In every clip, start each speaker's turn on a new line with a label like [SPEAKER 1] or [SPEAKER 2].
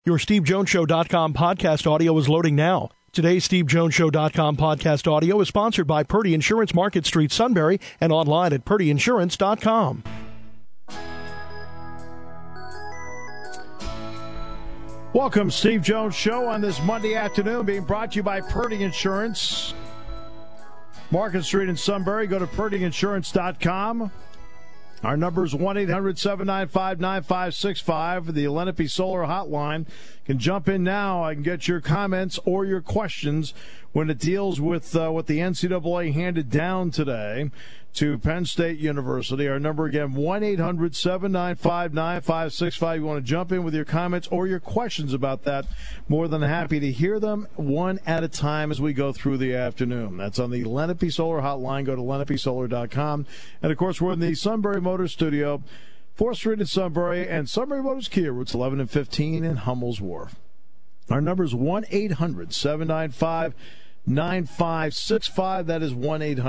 [SPEAKER 1] Your SteveJonesShow.com podcast audio is loading now. Today's SteveJonesShow.com podcast audio is sponsored by Purdy Insurance, Market Street, Sunbury, and online at PurdyInsurance.com.
[SPEAKER 2] Welcome, Steve Jones Show on this Monday afternoon, being brought to you by Purdy Insurance, Market Street in Sunbury. Go to PurdyInsurance.com. Our number is 1-800-795-9565. The Lenape Solar Hotline can jump in now. I can get your comments or your questions when it deals with what the NCAA handed down today to Penn State University. Our number again, 1-800-795-9565. You want to jump in with your comments or your questions about that, more than happy to hear them one at a time as we go through the afternoon. That's on the Lenape Solar Hotline. Go to lenapesolar.com. And, of course, we're in the Sunbury Motors Studio, 4th Street in Sunbury, and Sunbury Motors Kia, routes 11 and 15 in Hummel's Wharf. Our number is 1-800-795-9565. That is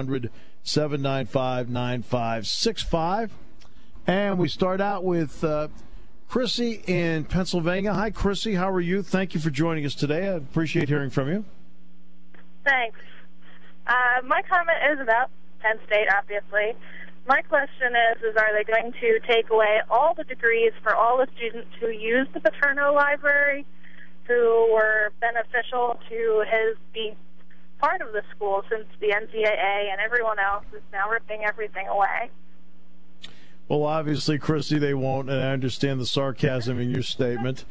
[SPEAKER 2] 1-800-795-9565. And we start out with Chrissy in Pennsylvania. Hi, Chrissy. How are you? Thank you for joining us today. I appreciate hearing from you.
[SPEAKER 3] Thanks. My comment is about Penn State, obviously. My question is are they going to take away all the degrees for all the students who use the Paterno Library, who were beneficial to his being part of the school since the NCAA and everyone else is now ripping everything away?
[SPEAKER 2] Well, obviously, Chrissy, they won't, and I understand the sarcasm in your statement.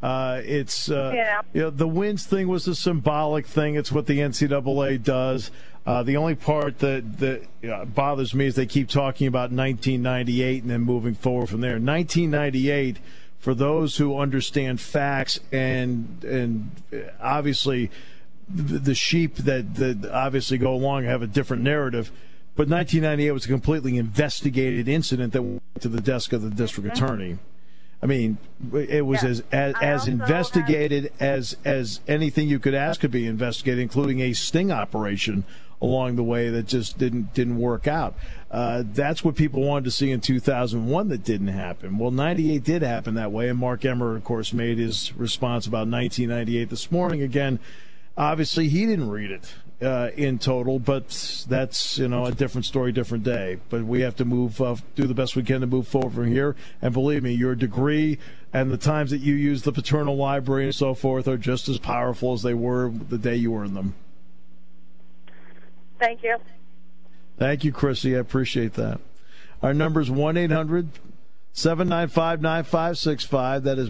[SPEAKER 2] The wins thing was a symbolic thing. It's what the NCAA does. The only part that bothers me is they keep talking about 1998 and then moving forward from there. 1998, for those who understand facts and obviously the sheep that obviously go along have a different narrative, but 1998 was a completely investigated incident that went to the desk of the district attorney. I mean, it was as investigated as anything you could ask could be investigated, including a sting operation along the way that just didn't work out. That's what people wanted to see in 2001 that didn't happen. Well, 98 did happen that way, and Mark Emmert, of course, made his response about 1998 this morning. Again, obviously he didn't read it in total, but that's a different story, different day. But we have to do the best we can to move forward from here. And believe me, your degree and the times that you use the Paterno Library and so forth are just as powerful as they were the day you earned them.
[SPEAKER 3] Thank you.
[SPEAKER 2] Thank you, Chrissy. I appreciate that. Our number is 1-800-795-9565. That is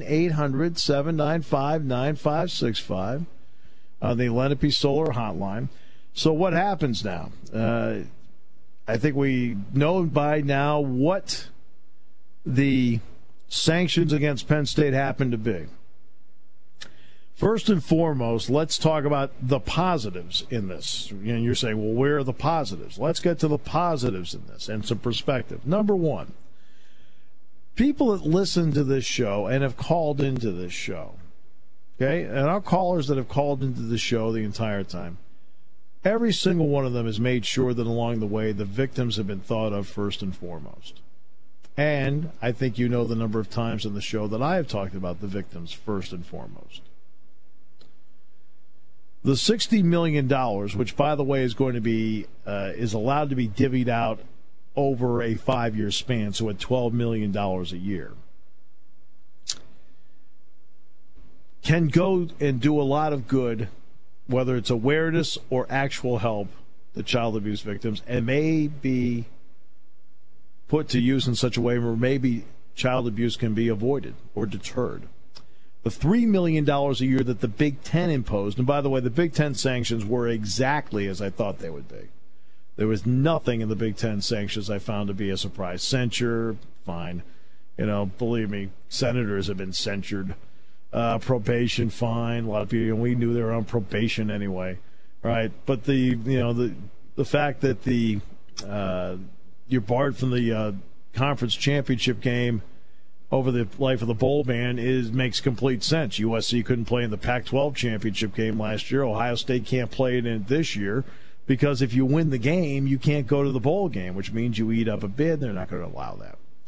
[SPEAKER 2] 1-800-795-9565. The Lenape Solar Hotline. So what happens now? I think we know by now what the sanctions against Penn State happen to be. First and foremost, let's talk about the positives in this. And you're saying, well, where are the positives? Let's get to the positives in this and some perspective. Number one, people that listen to this show and have called into this show, okay, and our callers that have called into the show the entire time, every single one of them has made sure that along the way the victims have been thought of first and foremost. And I think you know the number of times in the show that I have talked about the victims first and foremost. The $60 million, which, by the way, is going to be is allowed to be divvied out over a 5-year span, so at $12 million a year, can go and do a lot of good, whether it's awareness or actual help to child abuse victims, and may be put to use in such a way where maybe child abuse can be avoided or deterred. The $3 million a year that the Big Ten imposed, and by the way, the Big Ten sanctions were exactly as I thought they would be. There was nothing in the Big Ten sanctions I found to be a surprise. Censure, fine. Believe me, senators have been censured. Probation, fine. A lot of people, we knew they were on probation anyway, right? But the fact that you're barred from the conference championship game over the life of the bowl ban makes complete sense. USC couldn't play in the Pac-12 championship game last year. Ohio State can't play in it this year because if you win the game, you can't go to the bowl game, which means you eat up a bid. They're not going to allow that.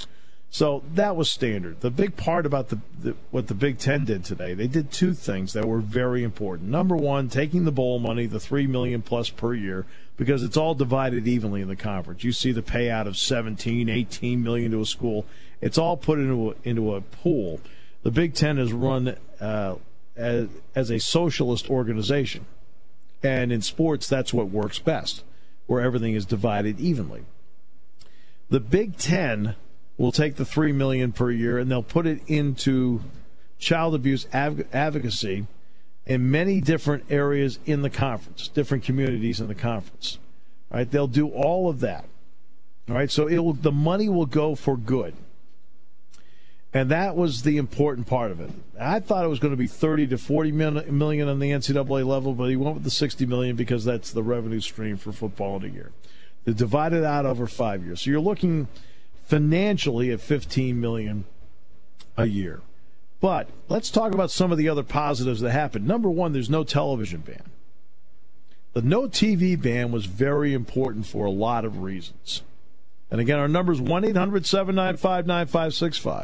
[SPEAKER 2] So that was standard. The big part about what the Big Ten did today, they did two things that were very important. Number one, taking the bowl money, the $3 million plus per year, because it's all divided evenly in the conference. You see the payout of $17, $18 million to a school. It's all put into a pool. The Big Ten is run as a socialist organization. And in sports, that's what works best, where everything is divided evenly. The Big Ten will take the $3 million per year and they'll put it into child abuse advocacy in many different areas in the conference, different communities in the conference. All right, they'll do all of that. All right, so the money will go for good. And that was the important part of it. I thought it was going to be $30 to $40 million on the NCAA level, but he went with the $60 million because that's the revenue stream for football in a year. They divide it out over 5 years. So you're looking financially at $15 million a year. But let's talk about some of the other positives that happened. Number one, there's no television ban. The no TV ban was very important for a lot of reasons. And again, our number is 1-800-795-9565.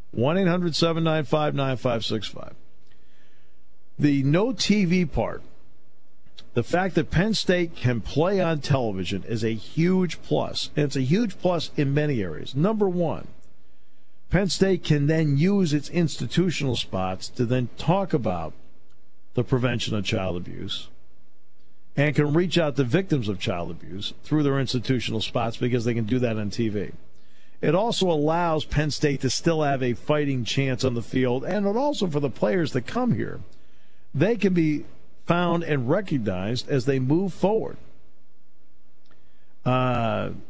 [SPEAKER 2] 1-800-795-9565. The no TV part, the fact that Penn State can play on television is a huge plus. And it's a huge plus in many areas. Number one, Penn State can then use its institutional spots to then talk about the prevention of child abuse and can reach out to victims of child abuse through their institutional spots because they can do that on TV. It also allows Penn State to still have a fighting chance on the field, and it also for the players that come here, they can be found and recognized as they move forward. And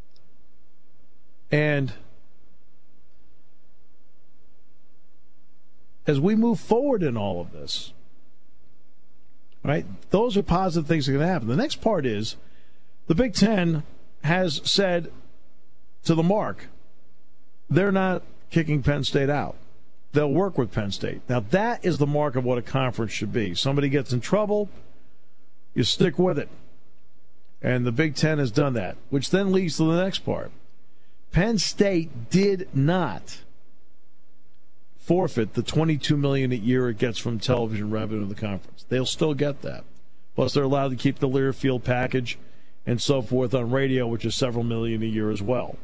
[SPEAKER 2] as we move forward in all of this, right, those are positive things that are going to happen. The next part is the Big Ten has said to the mark, they're not kicking Penn State out. They'll work with Penn State. Now, that is the mark of what a conference should be. Somebody gets in trouble, you stick with it. And the Big Ten has done that, which then leads to the next part. Penn State did not forfeit the $22 million a year it gets from television revenue of the conference. They'll still get that. Plus, they're allowed to keep the Learfield package and so forth on radio, which is several million a year as well.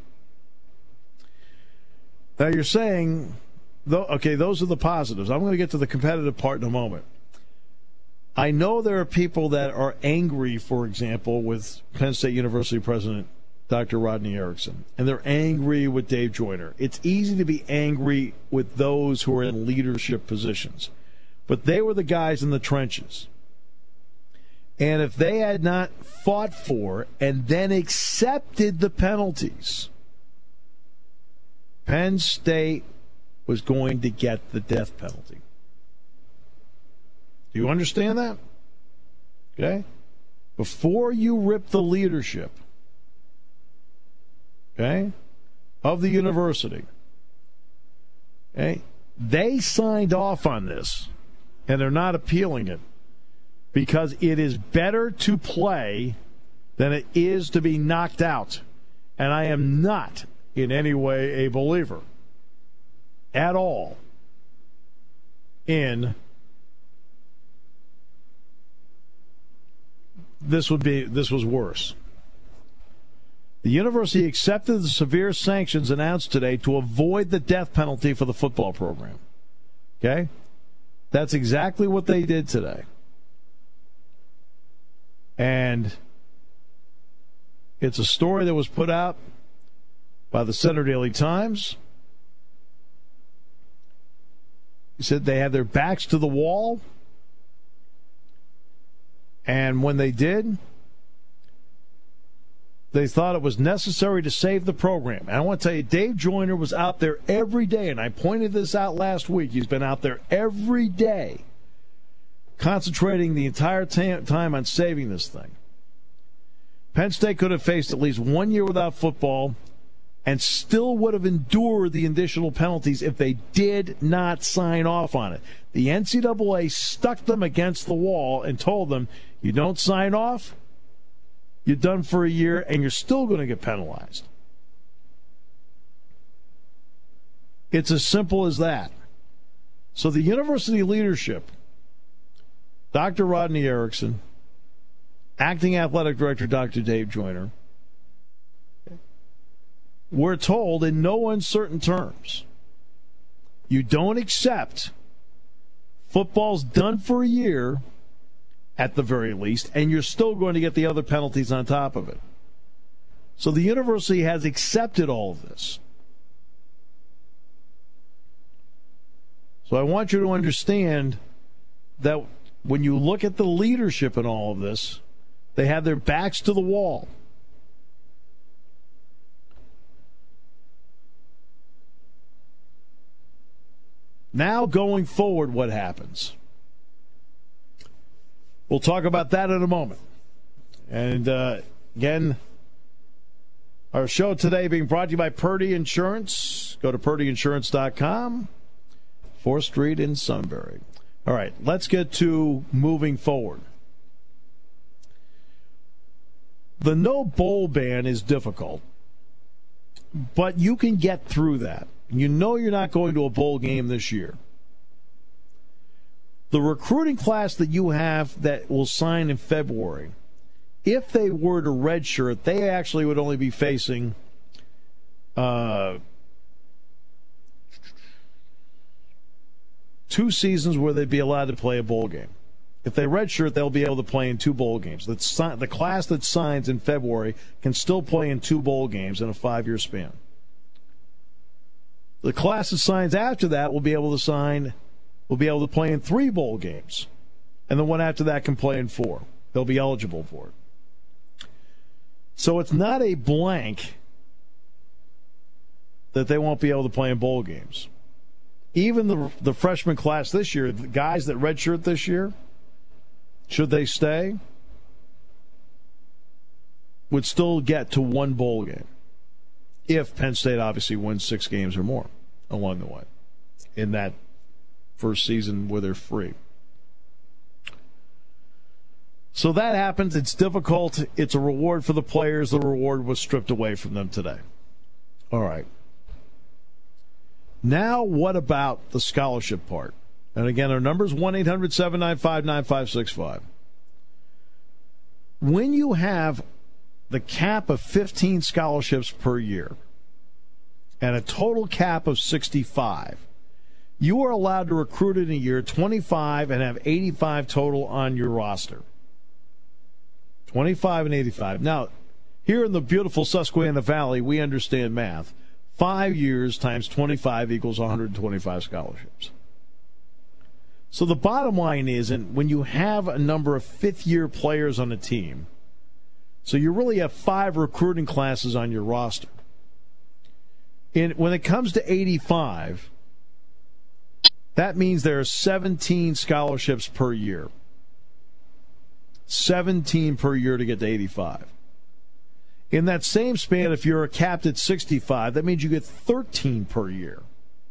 [SPEAKER 2] Now, you're saying, okay, those are the positives. I'm going to get to the competitive part in a moment. I know there are people that are angry, for example, with Penn State University President Dr. Rodney Erickson, and they're angry with Dave Joyner. It's easy to be angry with those who are in leadership positions, but they were the guys in the trenches. And if they had not fought for and then accepted the penalties, Penn State was going to get the death penalty. Do you understand that? Okay? Before you rip the leadership, okay, of the university, okay, they signed off on this, and they're not appealing it because it is better to play than it is to be knocked out. And I am not in any way a believer at all in this was worse. The university accepted the severe sanctions announced today to avoid the death penalty for the football program. Okay? That's exactly what they did today. And it's a story that was put out by the Center Daily Times. He said they had their backs to the wall. And when they did, they thought it was necessary to save the program. And I want to tell you, Dave Joyner was out there every day, and I pointed this out last week. He's been out there every day, concentrating the entire time on saving this thing. Penn State could have faced at least 1 year without football and still would have endured the additional penalties if they did not sign off on it. The NCAA stuck them against the wall and told them, you don't sign off, you're done for a year, and you're still going to get penalized. It's as simple as that. So the university leadership, Dr. Rodney Erickson, acting athletic director Dr. Dave Joyner, we're told in no uncertain terms, you don't accept football's done for a year at the very least, and you're still going to get the other penalties on top of it. So the university has accepted all of this. So I want you to understand that when you look at the leadership in all of this, they have their backs to the wall. Now, going forward, what happens? We'll talk about that in a moment. And again, our show today being brought to you by Purdy Insurance. Go to purdyinsurance.com, 4th Street in Sunbury. All right, let's get to moving forward. The no bowl ban is difficult, but you can get through that. You know you're not going to a bowl game this year. The recruiting class that you have that will sign in February, if they were to redshirt, they actually would only be facing 2 seasons where they'd be allowed to play a bowl game. If they redshirt, they'll be able to play in 2 bowl games. The class that signs in February can still play in 2 bowl games in a 5-year span. The class that signs after that will be able to play in 3 bowl games. And the one after that can play in 4. They'll be eligible for it. So it's not a blank that they won't be able to play in bowl games. Even the freshman class this year, the guys that redshirt this year, should they stay, would still get to 1 bowl game. If Penn State obviously wins 6 games or more along the way in that first season where they're free. So that happens. It's difficult. It's a reward for the players. The reward was stripped away from them today. All right. Now what about the scholarship part? And again, our number is 1-800-795-9565. When you have the cap of 15 scholarships per year and a total cap of 65, you are allowed to recruit in a year 25 and have 85 total on your roster. 25 and 85. Now, here in the beautiful Susquehanna Valley, we understand math. 5 years times 25 equals 125 scholarships. So the bottom line is, and when you have a number of fifth-year players on a team, so you really have 5 recruiting classes on your roster. And when it comes to 85, that means there are 17 scholarships per year. 17 per year to get to 85. In that same span, if you're capped at 65, that means you get 13 per year.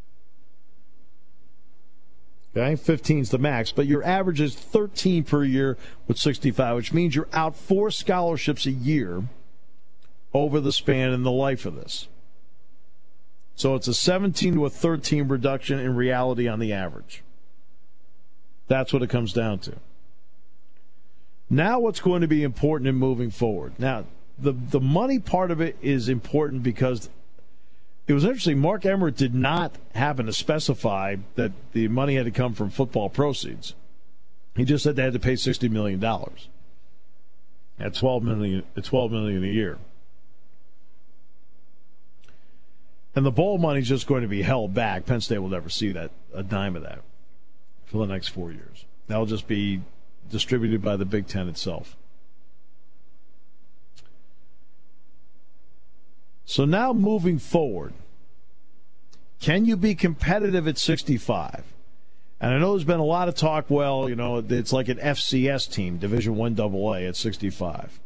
[SPEAKER 2] Okay, 15 is the max, but your average is 13 per year with 65, which means you're out 4 scholarships a year over the span and the life of this. So it's a 17 to a 13 reduction in reality on the average. That's what it comes down to. Now what's going to be important in moving forward? Now, the money part of it is important because it was interesting. Mark Emmert did not happen to specify that the money had to come from football proceeds. He just said they had to pay $60 million at $12 million a year. And the bowl money is just going to be held back. Penn State will never see that, a dime of that, for the next 4 years. That'll just be distributed by the Big Ten itself. So now moving forward, can you be competitive at 65? And I know there's been a lot of talk, well, you know, it's like an FCS team, Division I AA at 65.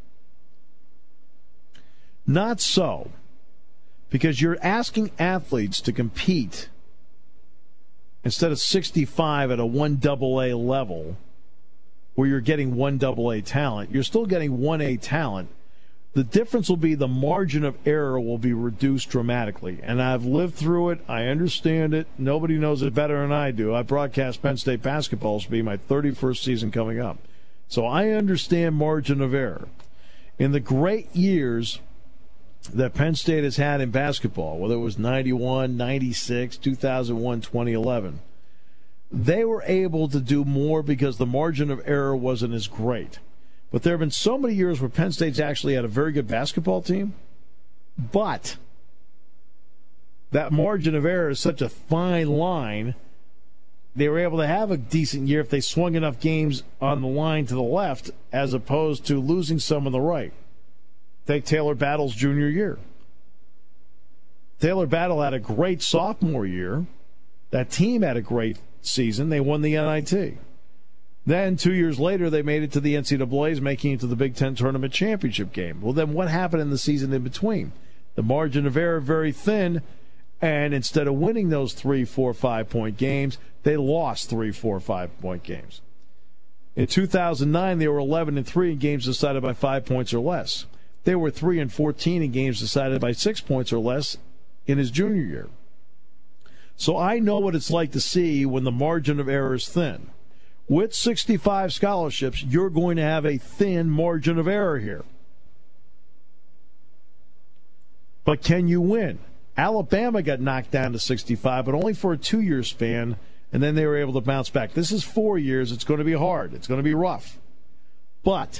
[SPEAKER 2] Not so, because you're asking athletes to compete instead of 65 at a 1AA level where you're getting 1AA talent. You're still getting 1A talent. The difference will be the margin of error will be reduced dramatically. And I've lived through it. I understand it. Nobody knows it better than I do. I broadcast Penn State basketball. This will be my 31st season coming up. So I understand margin of error. In the great years that Penn State has had in basketball, whether it was 91, 96, 2001, 2011, they were able to do more because the margin of error wasn't as great. But there have been so many years where Penn State's actually had a very good basketball team, but that margin of error is such a fine line. They were able to have a decent year if they swung enough games on the line to the left as opposed to losing some on the right. Take Taylor Battle's junior year. Taylor Battle had a great sophomore year. That team had a great season. They won the NIT. Then 2 years later, they made it to the NCAAs, making it to the Big Ten Tournament Championship game. Well, then what happened in the season in between? The margin of error very thin, and instead of winning those 3, 4, 5-point games, they lost 3, 4, 5-point games. In 2009, they were 11-3 in games decided by 5 points or less. They were 3-14 in games decided by 6 points or less in his junior year. So I know what it's like to see when the margin of error is thin. With 65 scholarships, you're going to have a thin margin of error here. But can you win? Alabama got knocked down to 65, but only for a 2-year span, and then they were able to bounce back. This is 4 years. It's going to be hard. It's going to be rough. But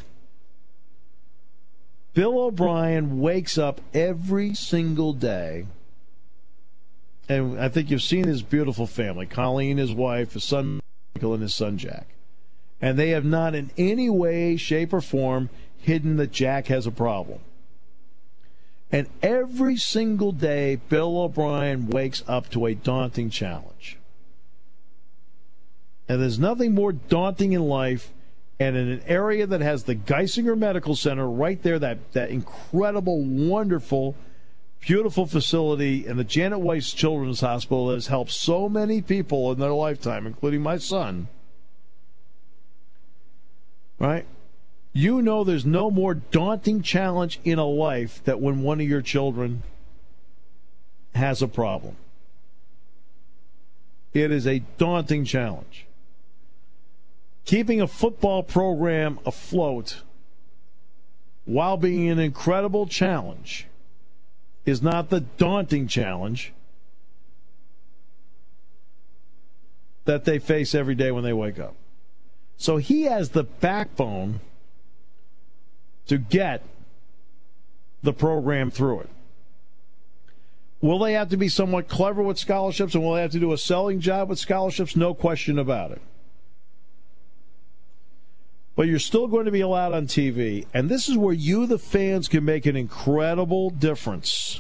[SPEAKER 2] Bill O'Brien wakes up every single day, and I think you've seen his beautiful family, Colleen, his wife, his son Michael, and his son Jack. And they have not in any way, shape, or form hidden that Jack has a problem. And every single day, Bill O'Brien wakes up to a daunting challenge. And there's nothing more daunting in life, and in an area that has the Geisinger Medical Center right there, that incredible, wonderful, beautiful facility, and the Janet Weiss Children's Hospital that has helped so many people in their lifetime, including my son. Right? You know there's no more daunting challenge in a life than when one of your children has a problem. It is a daunting challenge. Keeping a football program afloat while being an incredible challenge is not the daunting challenge that they face every day when they wake up. So he has the backbone to get the program through it. Will they have to be somewhat clever with scholarships, and will they have to do a selling job with scholarships? No question about it. But you're still going to be allowed on TV. And this is where you, the fans, can make an incredible difference.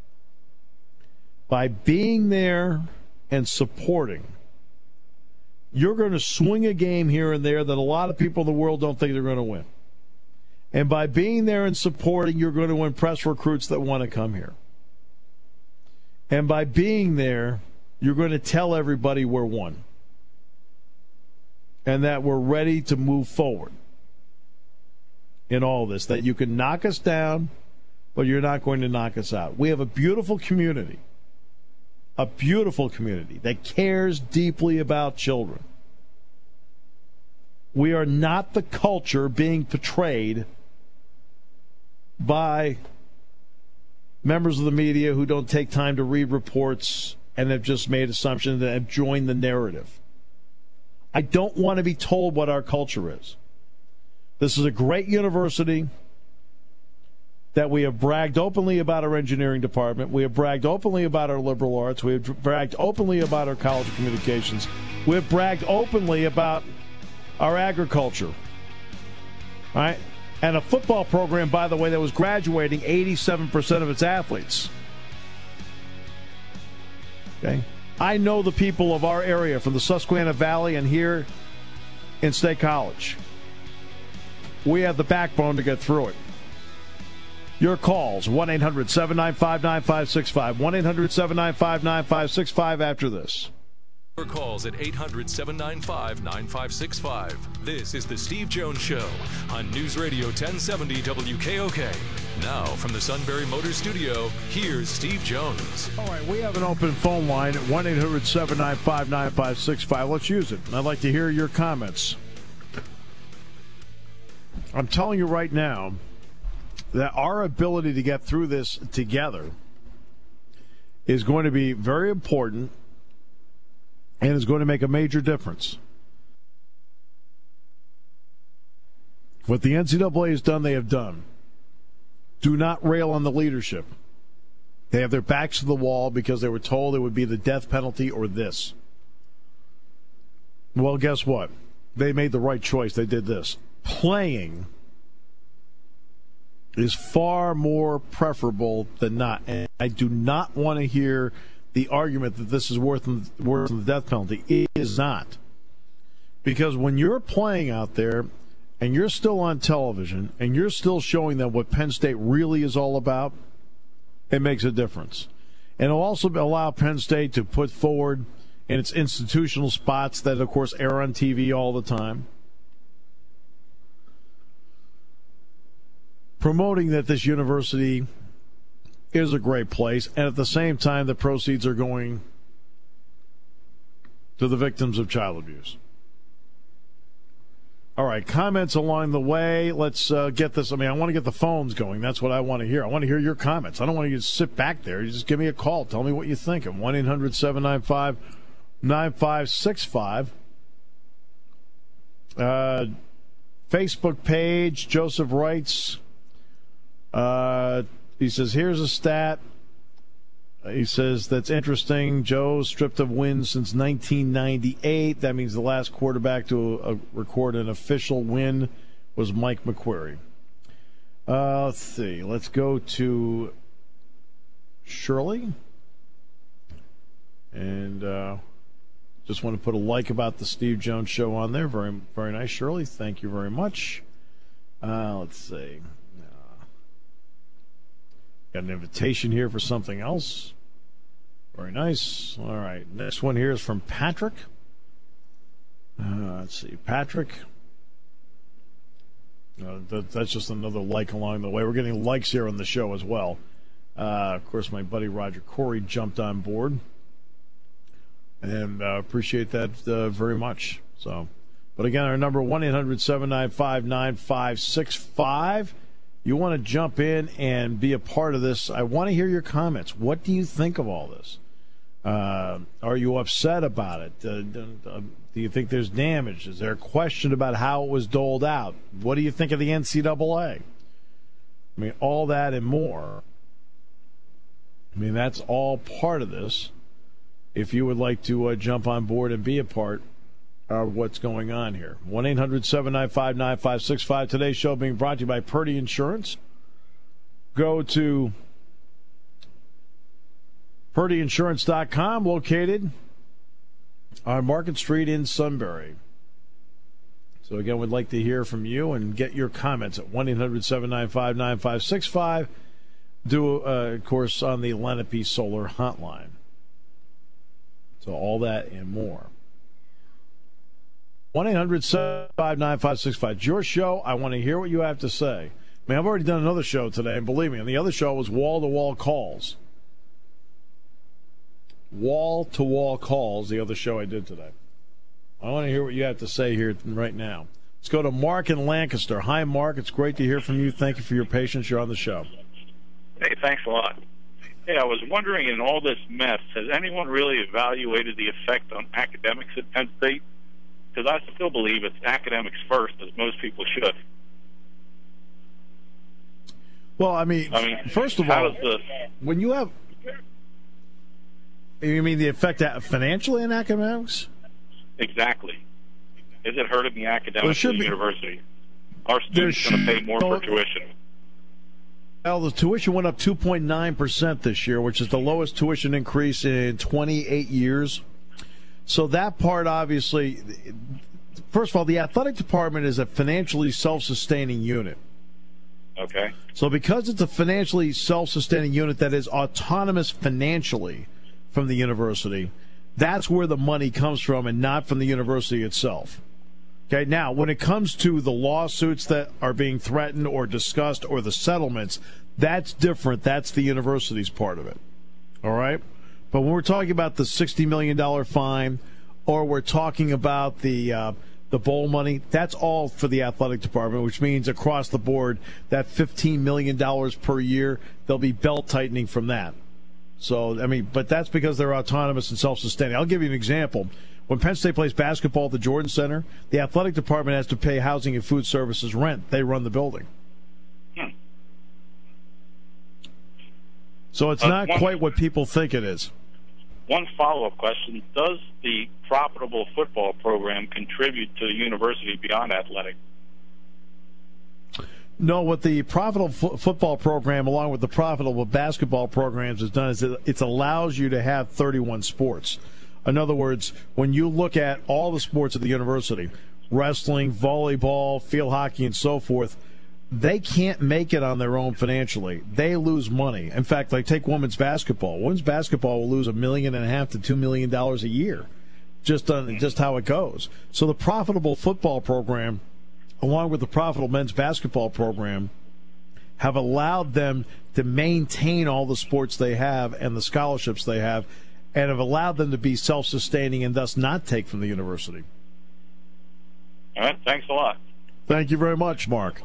[SPEAKER 2] By being there and supporting, you're going to swing a game here and there that a lot of people in the world don't think they're going to win. And by being there and supporting, you're going to impress recruits that want to come here. And by being there, you're going to tell everybody we're one. And that we're ready to move forward in all this. That you can knock us down, but you're not going to knock us out. We have a beautiful community. A beautiful community that cares deeply about children. We are not the culture being portrayed by members of the media who don't take time to read reports and have just made assumptions and have joined the narrative. I don't want to be told what our culture is. This is a great university that we have bragged openly about our engineering department. We have bragged openly about our liberal arts. We have bragged openly about our college of communications. We have bragged openly about our agriculture. All right? And a football program, by the way, that was graduating 87% of its athletes. Okay? I know the people of our area from the Susquehanna Valley and here in State College. We have the backbone to get through it. Your calls, 1-800-795-9565. 1-800-795-9565 after this.
[SPEAKER 4] Your calls at 800-795-9565. This is the Steve Jones Show on News Radio 1070 WKOK. Now, from the Sunbury Motors Studio, here's Steve Jones.
[SPEAKER 2] All right, we have an open phone line at 1-800-795-9565. Let's use it. I'd like to hear your comments. I'm telling you right now that our ability to get through this together is going to be very important and is going to make a major difference. What the NCAA has done, they have done. Do not rail on the leadership. They have their backs to the wall because they were told it would be the death penalty or this. Well, guess what? They made the right choice. They did this. Playing is far more preferable than not. And I do not want to hear the argument that this is worse than the death penalty. It is not. Because when you're playing out there and you're still on television and you're still showing them what Penn State really is all about, it makes a difference. And it'll also allow Penn State to put forward in its institutional spots that, of course, air on TV all the time, promoting that this university is a great place, and at the same time, the proceeds are going to the victims of child abuse. All right, comments along the way. Let's get this. I mean, I want to get the phones going. That's what I want to hear. I want to hear your comments. I don't want you to sit back there. You just give me a call. Tell me what you think. At 1-800-795-9565. Facebook page, Joseph writes, he says, here's a stat. He says, that's interesting. Joe stripped of wins since 1998. That means the last quarterback to record an official win was Mike McQuarrie. Let's see. Let's go to Shirley. And just want to put a like about the Steve Jones Show on there. Very, very nice, Shirley. Thank you very much. Let's see. Got an invitation here for something else. Very nice. All right. Next one here is from Patrick. Let's see. Patrick. That's just another like along the way. We're getting likes here on the show as well. Of course, my buddy Roger Corey jumped on board. And appreciate that very much. So, but again, our number 1-800-795-9565. You want to jump in and be a part of this. I want to hear your comments. What do you think of all this? Are you upset about it? Do you think there's damage? Is there a question about how it was doled out? What do you think of the NCAA? I mean, all that and more. I mean, that's all part of this. If you would like to jump on board and be a part of what's going on here. 1-800-795-9565. Today's show being brought to you by Purdy Insurance. Go to PurdyInsurance.com, located on Market Street in Sunbury. So, again, we'd like to hear from you and get your comments at 1-800-795-9565. Do, of course, on the Lenape Solar Hotline. So, all that and more. 1-800-795-9565. It's your show. I want to hear what you have to say. I mean, I've already done another show today, and believe me, and the other show was wall-to-wall calls. Wall-to-wall calls, the other show I did today. I want to hear what you have to say here right now. Let's go to Mark in Lancaster. Hi, Mark. It's great to hear from you. Thank you for your patience. You're on the show.
[SPEAKER 5] Hey, thanks a lot. Hey, I was wondering, in all this mess, has anyone really evaluated the effect on academics at Penn State? Because I still believe it's academics first, as most people should.
[SPEAKER 2] Well, I mean first of all, when you have... You mean the effect financially in academics?
[SPEAKER 5] Exactly. Is it hurting the academics of the university? Our students going to pay more for tuition.
[SPEAKER 2] Well, the tuition went up 2.9% this year, which is the lowest tuition increase in 28 years. So that part, obviously, first of all, the athletic department is a financially self-sustaining unit.
[SPEAKER 5] Okay.
[SPEAKER 2] So because it's a financially self-sustaining unit that is autonomous financially from the university, That's where the money comes from and not from the university itself. Okay, now, when it comes to the lawsuits that are being threatened or discussed or the settlements, that's different. That's the university's part of it. All right? But when we're talking about the $60 million fine or we're talking about the bowl money, that's all for the athletic department, which means across the board, that $15 million per year, there'll be belt-tightening from that. So, I mean, but that's because they're autonomous and self-sustaining. I'll give you an example. When Penn State plays basketball at the Jordan Center, the athletic department has to pay housing and food services rent. They run the building. So it's not quite what people think it is.
[SPEAKER 5] One follow-up question. Does the profitable football program contribute to the university beyond athletic?
[SPEAKER 2] No, what the profitable football program, along with the profitable basketball programs, has done is it allows you to have 31 sports. In other words, when you look at all the sports at the university, wrestling, volleyball, field hockey, and so forth, they can't make it on their own financially. They lose money. In fact, like take women's basketball. Women's basketball will lose $1.5 million to $2 million a year, just how it goes. So the profitable football program, along with the profitable men's basketball program, have allowed them to maintain all the sports they have and the scholarships they have, and have allowed them to be self-sustaining and thus not take from the university.
[SPEAKER 5] All right. Thanks a lot.
[SPEAKER 2] Thank you very much, Mark.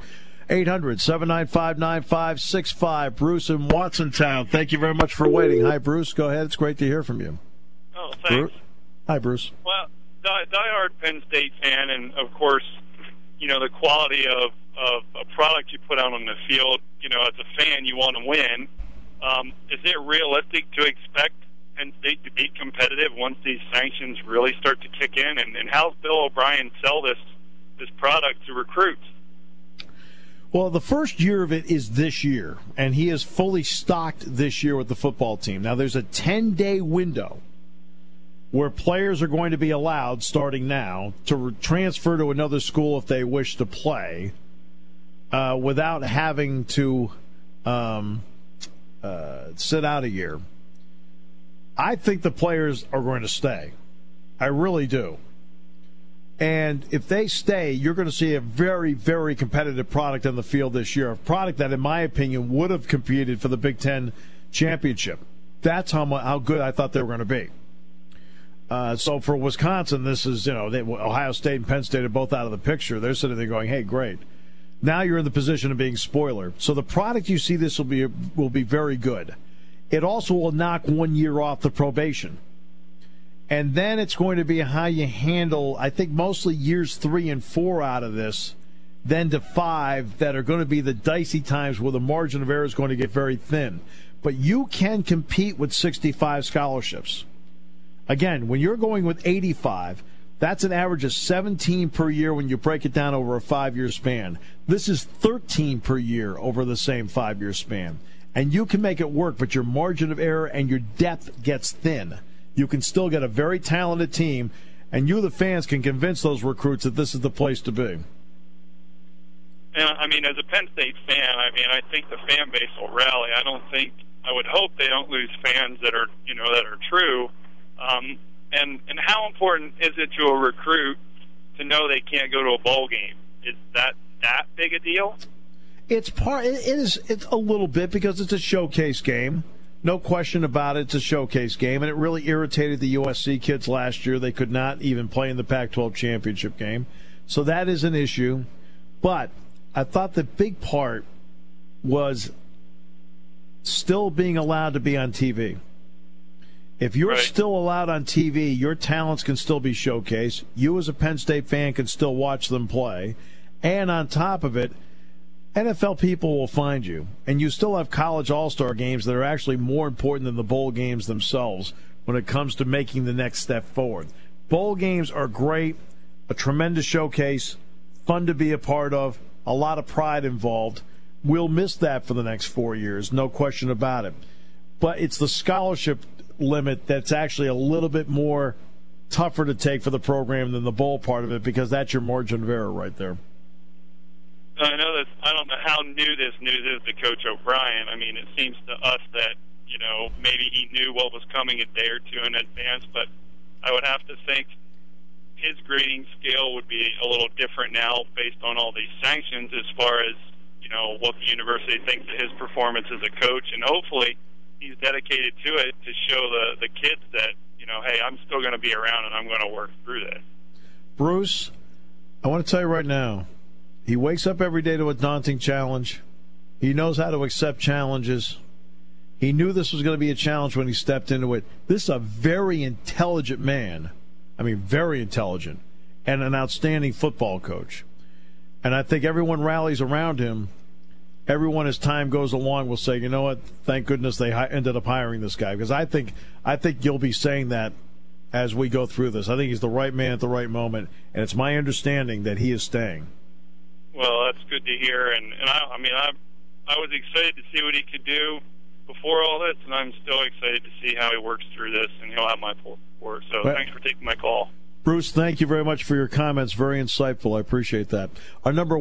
[SPEAKER 2] 800-795-9565. Bruce in Watsontown. Thank you very much for waiting. Hi, Bruce. Go ahead. It's great to hear from you.
[SPEAKER 6] Oh, thanks.
[SPEAKER 2] Hi, Bruce.
[SPEAKER 6] Well, diehard Penn State fan, and, of course, you know, the quality of a product you put out on the field, you know, as a fan, you want to win. Is it realistic to expect Penn State to be competitive once these sanctions really start to kick in? And how's Bill O'Brien sell this product to recruits?
[SPEAKER 2] Well, the first year of it is this year, and he is fully stocked this year with the football team. Now, there's a 10-day window where players are going to be allowed, starting now, to transfer to another school if they wish to play without having to sit out a year. I think the players are going to stay. I really do. And if they stay, you're going to see a very, very competitive product on the field this year. A product that, in my opinion, would have competed for the Big Ten championship. That's how good I thought they were going to be. So for Wisconsin, this is, you know, Ohio State and Penn State are both out of the picture. They're sitting there going, hey, great. Now you're in the position of being spoiler. So the product you see this will be very good. It also will knock 1 year off the probation. And then it's going to be how you handle, I think, mostly years 3 and 4 out of this, then to 5 that are going to be the dicey times where the margin of error is going to get very thin. But you can compete with 65 scholarships. Again, when you're going with 85, that's an average of 17 per year when you break it down over a 5-year span. This is 13 per year over the same 5-year span. And you can make it work, but your margin of error and your depth gets thin. You can still get a very talented team, and you, the fans, can convince those recruits that this is the place to be.
[SPEAKER 6] And I mean, as a Penn State fan, I mean, I think the fan base will rally. I would hope they don't lose fans that are, you know, that are true. And how important is it to a recruit to know they can't go to a bowl game? Is that big a deal?
[SPEAKER 2] It's a little bit because it's a showcase game. No question about it. It's a showcase game, and it really irritated the USC kids last year. They could not even play in the Pac-12 championship game. So that is an issue. But I thought the big part was still being allowed to be on TV. If you're still allowed on TV, your talents can still be showcased. You as a Penn State fan can still watch them play. And on top of it, NFL people will find you. And you still have college all-star games that are actually more important than the bowl games themselves when it comes to making the next step forward. Bowl games are great, a tremendous showcase, fun to be a part of, a lot of pride involved. We'll miss that for the next 4 years, no question about it. But it's the scholarship limit that's actually a little bit more tougher to take for the program than the bowl part of it, because that's your margin of error right there.
[SPEAKER 6] I know that. I don't know how new this news is to Coach O'Brien. I mean, it seems to us that, you know, maybe he knew what was coming a day or two in advance, but I would have to think his grading scale would be a little different now based on all these sanctions as far as, what the university thinks of his performance as a coach. And hopefully he's dedicated to it to show the kids that, hey, I'm still going to be around and I'm going to work through this.
[SPEAKER 2] Bruce, I want to tell you right now, he wakes up every day to a daunting challenge. He knows how to accept challenges. He knew this was going to be a challenge when he stepped into it. This is a very intelligent man. I mean, very intelligent, and an outstanding football coach. And I think everyone rallies around him. Everyone, as time goes along, will say, you know what, thank goodness they ended up hiring this guy. Because I think you'll be saying that as we go through this. I think he's the right man at the right moment, and it's my understanding that he is staying.
[SPEAKER 6] Well, that's good to hear. And I was excited to see what he could do before all this, and I'm still excited to see how he works through this, and he'll have my full support. So thanks for taking my call.
[SPEAKER 2] Bruce, thank you very much for your comments. Very insightful. I appreciate that. Our number,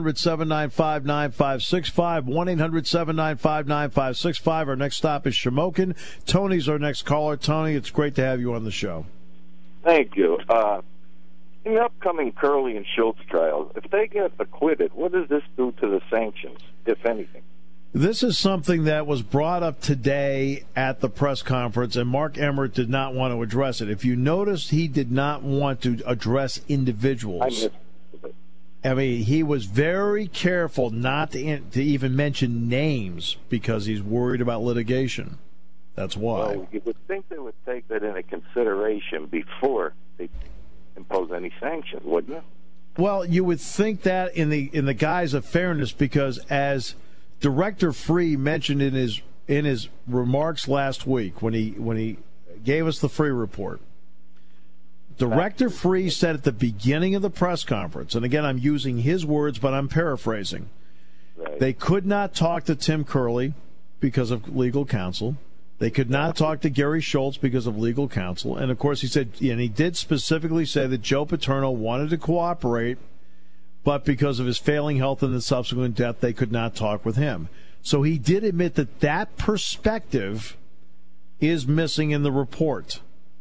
[SPEAKER 2] 1-800-795-9565, 1-800-795-9565. Our next stop is Shamokin. Tony's our next caller. Tony, it's great to have you on the show.
[SPEAKER 7] Thank you. In the upcoming Curley and Schultz trials, if they get acquitted, what does this do to the sanctions, if anything?
[SPEAKER 2] This is something that was brought up today at the press conference, and Mark Emmert did not want to address it. If you noticed, he did not want to address individuals. I mean, he was very careful not to even mention names because he's worried about litigation. That's why.
[SPEAKER 7] Well, you would think they would take that into consideration before they impose any sanctions, wouldn't you?
[SPEAKER 2] Well, you would think that in the guise of fairness, because as Director Free mentioned in his remarks last week when he gave us the Free report, Director Free said at the beginning of the press conference, and again I'm using his words but I'm paraphrasing,
[SPEAKER 7] right,
[SPEAKER 2] they could not talk to Tim Curley because of legal counsel. They could not talk to Gary Schultz because of legal counsel. And of course he said, and he did specifically say that Joe Paterno wanted to cooperate, but because of his failing health and the subsequent death, they could not talk with him. So he did admit that perspective is missing in the report.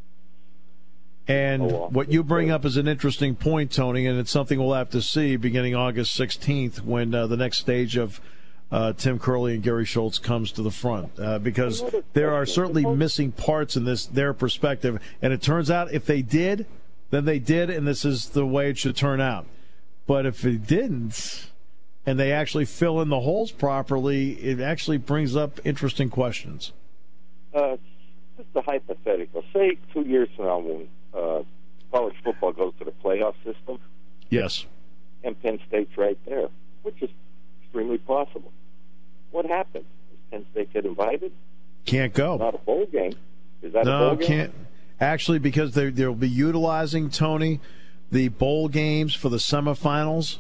[SPEAKER 2] And what you bring up is an interesting point, Tony, and it's something we'll have to see beginning August 16th when the next stage of Tim Curley and Gary Schultz comes to the front, because there are certainly missing parts in their perspective. And it turns out if they did, then they did, and this is the way it should turn out. But if it didn't, and they actually fill in the holes properly, it actually brings up interesting questions.
[SPEAKER 7] Just a hypothetical. Say 2 years from now when college football goes to the playoff system.
[SPEAKER 2] Yes.
[SPEAKER 7] And Penn State's right there, which is extremely possible. What happens? Does Penn State get invited?
[SPEAKER 2] Can't go.
[SPEAKER 7] Not a bowl game. Is that a bowl game?
[SPEAKER 2] Can't. Actually, because they'll be utilizing, Tony, the bowl games for the semifinals.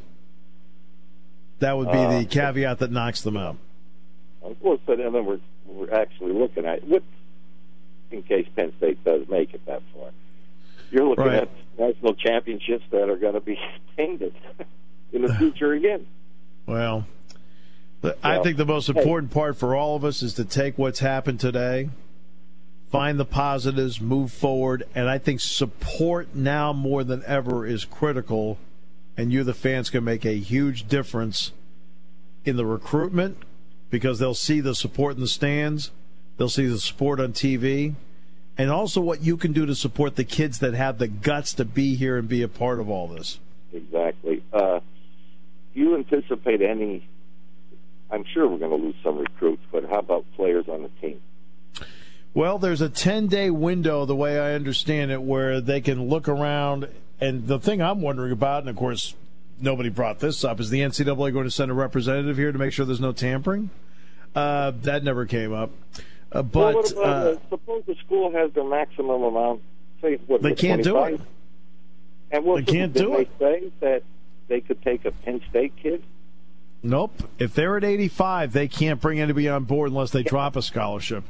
[SPEAKER 2] That would be the caveat that knocks them out.
[SPEAKER 7] Well, so then we're actually looking at what, in case Penn State does make it that far. You're looking at national championships that are going to be tainted in the future again.
[SPEAKER 2] Well, I think the most important part for all of us is to take what's happened today, find the positives, move forward, and I think support now more than ever is critical, and you, the fans, can make a huge difference in the recruitment because they'll see the support in the stands, they'll see the support on TV, and also what you can do to support the kids that have the guts to be here and be a part of all this.
[SPEAKER 7] Exactly. Do you anticipate any, I'm sure we're going to lose some recruits, but how about players on the team?
[SPEAKER 2] Well, there's a 10-day window, the way I understand it, where they can look around. And the thing I'm wondering about, and of course nobody brought this up, is the NCAA going to send a representative here to make sure there's no tampering? That never came up. But
[SPEAKER 7] suppose the school has their maximum amount, say, what,
[SPEAKER 2] they can't 25? Do it.
[SPEAKER 7] And they can't do it. They say that they could take a Penn State kid?
[SPEAKER 2] Nope. If they're at 85, they can't bring anybody on board unless they drop a scholarship.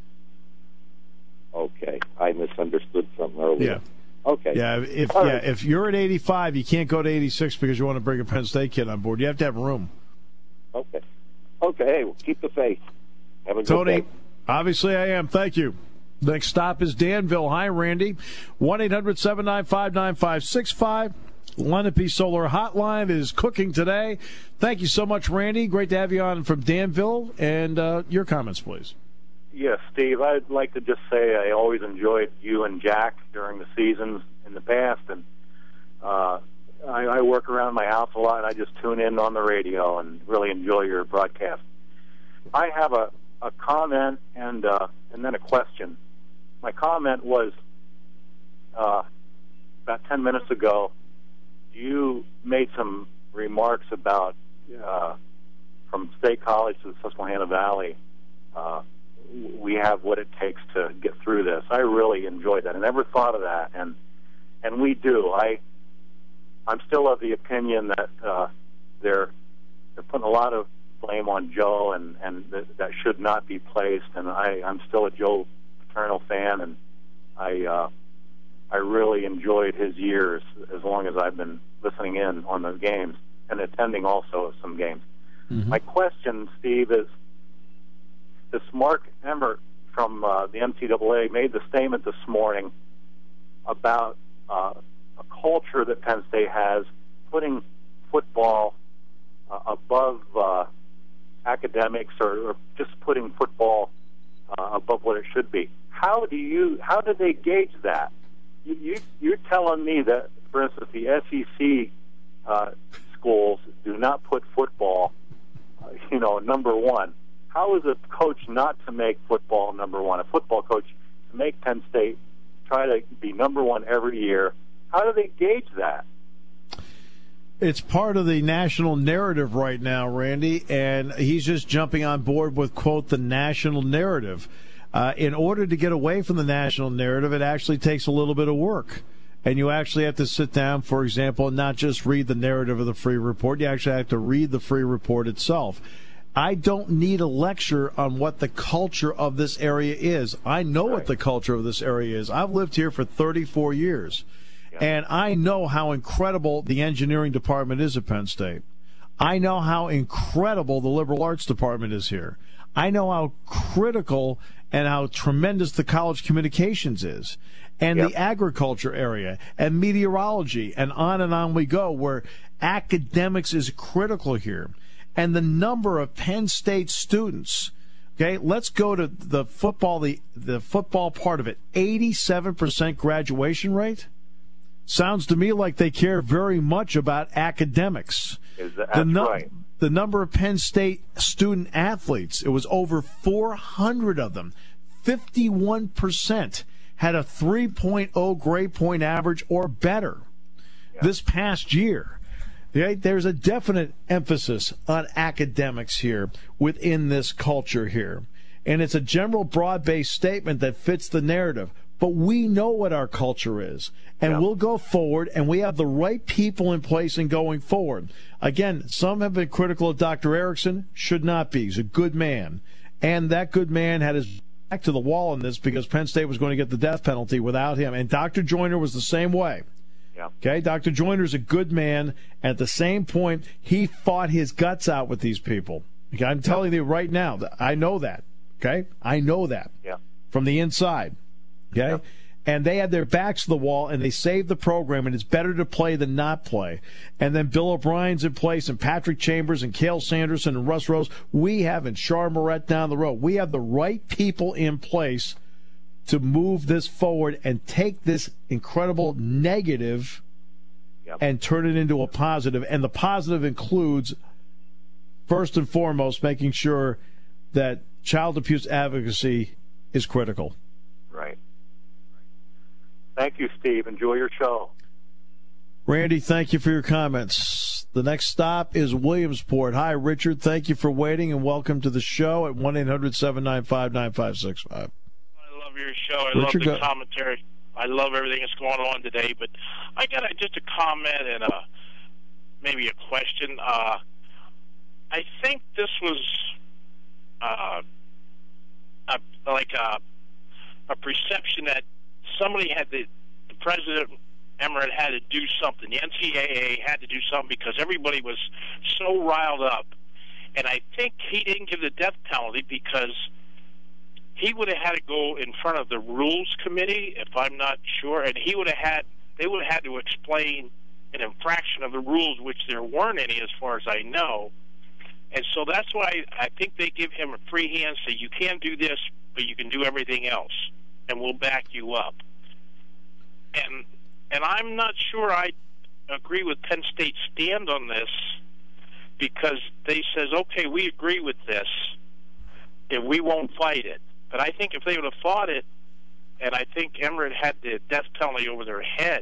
[SPEAKER 7] Okay, I misunderstood something earlier.
[SPEAKER 2] Yeah.
[SPEAKER 7] Okay.
[SPEAKER 2] Yeah, if you're at 85, you can't go to 86 because you want to bring a Penn State kid on board. You have to have room.
[SPEAKER 7] Okay. Okay, hey, well, keep the faith. Have a
[SPEAKER 2] Tony,
[SPEAKER 7] good day.
[SPEAKER 2] Obviously I am. Thank you. Next stop is Danville. Hi, Randy. 1-800-795-9565. Lenape Solar Hotline is cooking today. Thank you so much, Randy. Great to have you on from Danville. And your comments, please.
[SPEAKER 8] Yes, Steve, I'd like to just say I always enjoyed you and Jack during the seasons in the past. And I work around my house a lot, and I just tune in on the radio and really enjoy your broadcast. I have a comment and then a question. My comment was about 10 minutes ago, you made some remarks about from State College to the Susquehanna Valley, we have what it takes to get through this. I really enjoyed that. I never thought of that, and we do. I'm still of the opinion that they're putting a lot of blame on Joe, and that should not be placed. And I'm still a Joe Paterno fan, and I really enjoyed his years as long as I've been listening in on the games and attending also some games. Mm-hmm. My question, Steve, is this Mark Emmert from the NCAA made the statement this morning about a culture that Penn State has, putting football above academics, or just putting football above what it should be. How do they gauge that? You're telling me that, for instance, the SEC schools do not put football, number one. How is a coach not to make football number one? A football coach to make Penn State try to be number one every year. How do they gauge that?
[SPEAKER 2] It's part of the national narrative right now, Randy, and he's just jumping on board with, quote, the national narrative. In order to get away from the national narrative, it actually takes a little bit of work. And you actually have to sit down, for example, and not just read the narrative of the free report. You actually have to read the free report itself. I don't need a lecture on what the culture of this area is. I know what the culture of this area is. I've lived here for 34 years. And I know how incredible the engineering department is at Penn State. I know how incredible the liberal arts department is here. I know how critical and how tremendous the college communications is, and the agriculture area, and meteorology, and on we go, where academics is critical here. And the number of Penn State students, okay, let's go to the football, the football part of it, 87% graduation rate. Sounds to me like they care very much about academics.
[SPEAKER 8] That's right.
[SPEAKER 2] The number of Penn State student athletes, it was over 400 of them. 51% had a 3.0 grade point average or better this past year. Okay? There's a definite emphasis on academics here within this culture here. And it's a general broad-based statement that fits the narrative. But we know what our culture is, and we'll go forward, and we have the right people in place and going forward. Again, some have been critical of Dr. Erickson. Should not be. He's a good man. And that good man had his back to the wall in this because Penn State was going to get the death penalty without him. And Dr. Joyner was the same way. Okay, Dr. Joyner's a good man. At the same point, he fought his guts out with these people. Okay, I'm telling you right now, I know that. Okay? I know that from the inside. Okay? And they had their backs to the wall, and they saved the program, and it's better to play than not play. And then Bill O'Brien's in place, and Patrick Chambers, and Cale Sanderson, and Russ Rose. We have, and Char Moret down the road. We have the right people in place to move this forward and take this incredible negative and turn it into a positive. And the positive includes, first and foremost, making sure that child abuse advocacy is critical.
[SPEAKER 8] Right. Thank you, Steve. Enjoy your show.
[SPEAKER 2] Randy, thank you for your comments. The next stop is Williamsport. Hi, Richard. Thank you for waiting, and welcome to the show at 1-800-795-9565.
[SPEAKER 9] I love your show. I love the commentary. I love everything that's going on today. But I got just a comment and maybe a question. I think this was a perception that somebody had the president, Emmert, had to do something. The NCAA had to do something because everybody was so riled up. And I think he didn't give the death penalty because he would have had to go in front of the Rules Committee, if I'm not sure, and they would have had to explain an infraction of the rules, which there weren't any as far as I know. And so that's why I think they give him a free hand, say you can't do this, but you can do everything else, and we'll back you up. And I'm not sure I agree with Penn State's stand on this, because they says, okay, we agree with this, and we won't fight it. But I think if they would have fought it, and I think Emmerich had the death penalty over their head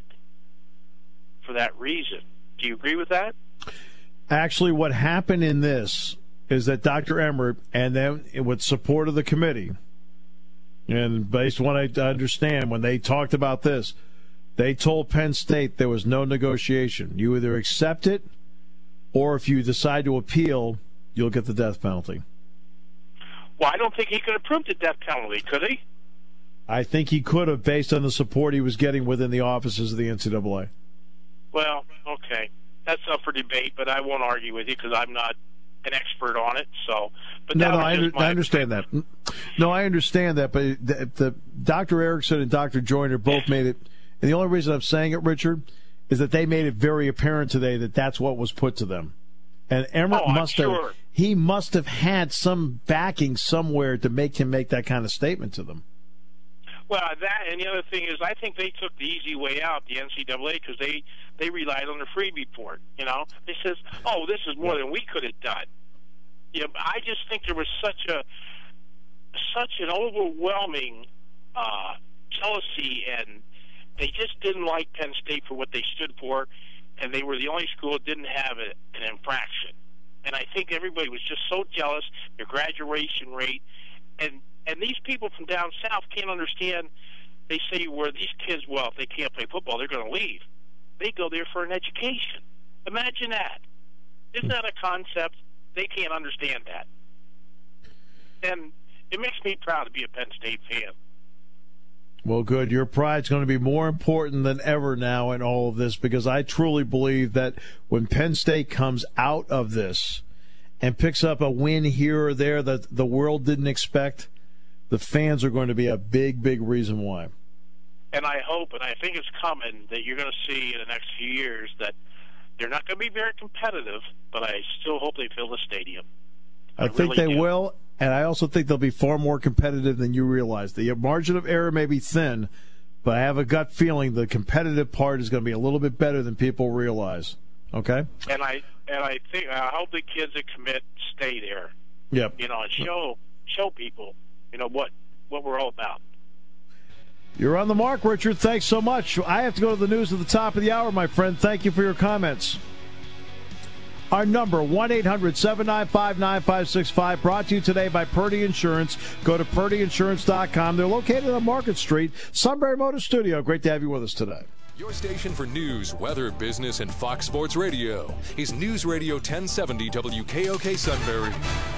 [SPEAKER 9] for that reason. Do you agree with that?
[SPEAKER 2] Actually, what happened in this is that Dr. Emmerich, and then with support of the committee, and based on what I understand, when they talked about this, they told Penn State there was no negotiation. You either accept it, or if you decide to appeal, you'll get the death penalty.
[SPEAKER 9] Well, I don't think he could have proved the death penalty, could he?
[SPEAKER 2] I think he could have, based on the support he was getting within the offices of the NCAA.
[SPEAKER 9] Well, okay. That's up for debate, but I won't argue with you because I'm not an expert on it. So, but
[SPEAKER 2] I understand that. No, I understand that, but the Dr. Erickson and Dr. Joyner both made it, and the only reason I'm saying it, Richard, is that they made it very apparent today that that's what was put to them. And Emmerich must have had some backing somewhere to make him make that kind of statement to them.
[SPEAKER 9] Well, that, and the other thing is, I think they took the easy way out, the NCAA, because they relied on the Freebie report. You know, they says, "Oh, this is more than we could have done." You know, I just think there was such an overwhelming jealousy, and they just didn't like Penn State for what they stood for, and they were the only school that didn't have an infraction. And I think everybody was just so jealous, their graduation rate, and these people from down south can't understand. They say where these kids, well, if they can't play football, they're going to leave. They go there for an education. Imagine that. Isn't that a concept? They can't understand that. And it makes me proud to be a Penn State fan.
[SPEAKER 2] Well, good. Your pride's going to be more important than ever now in all of this, because I truly believe that when Penn State comes out of this and picks up a win here or there that the world didn't expect, the fans are going to be a big, big reason why.
[SPEAKER 9] And I hope, and I think it's coming, that you're going to see in the next few years that they're not going to be very competitive, but I still hope they fill the stadium.
[SPEAKER 2] I think they will, and I also think they'll be far more competitive than you realize. The margin of error may be thin, but I have a gut feeling the competitive part is going to be a little bit better than people realize. Okay?
[SPEAKER 9] And I think I hope the kids that commit stay there.
[SPEAKER 2] Yep.
[SPEAKER 9] You know, and show people, you know, what we're all about.
[SPEAKER 2] You're on the mark, Richard. Thanks so much. I have to go to the news at the top of the hour, my friend. Thank you for your comments. Our number, 1-800-795-9565, brought to you today by Purdy Insurance. Go to PurdyInsurance.com. They're located on Market Street, Sunbury Motor Studio. Great to have you with us today.
[SPEAKER 4] Your station for news, weather, business, and Fox Sports Radio is News Radio 1070 WKOK Sunbury.